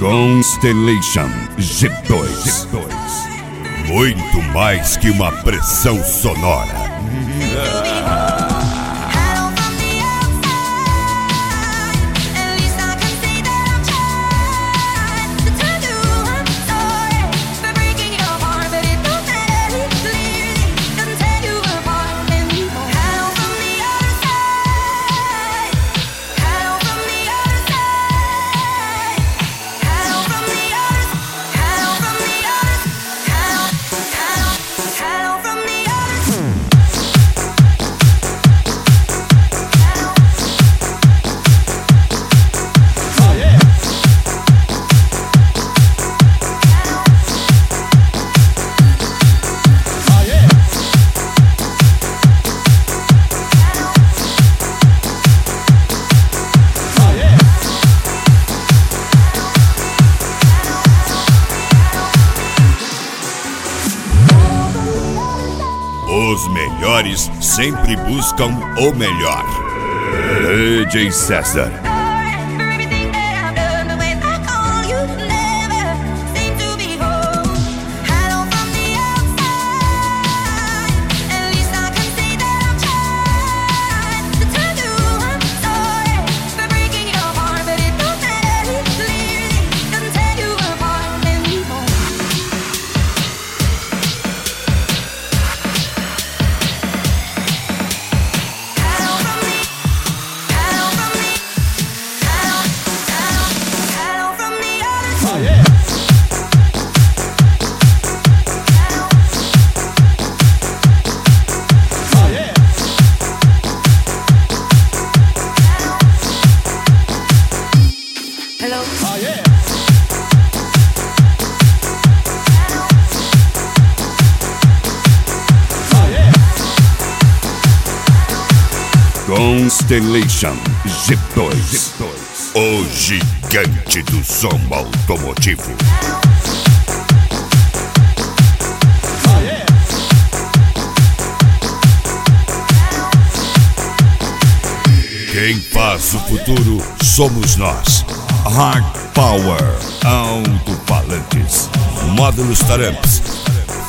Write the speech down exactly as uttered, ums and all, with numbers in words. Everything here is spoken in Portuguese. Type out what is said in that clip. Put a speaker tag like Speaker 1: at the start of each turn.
Speaker 1: Constellation G dois. Muito mais que uma pressão sonora. Os melhores sempre buscam o melhor. D J César. Constellation G dois, o gigante do som automotivo. Quem faz o futuro somos nós. Hard Power, alto-falantes, módulos Taramps,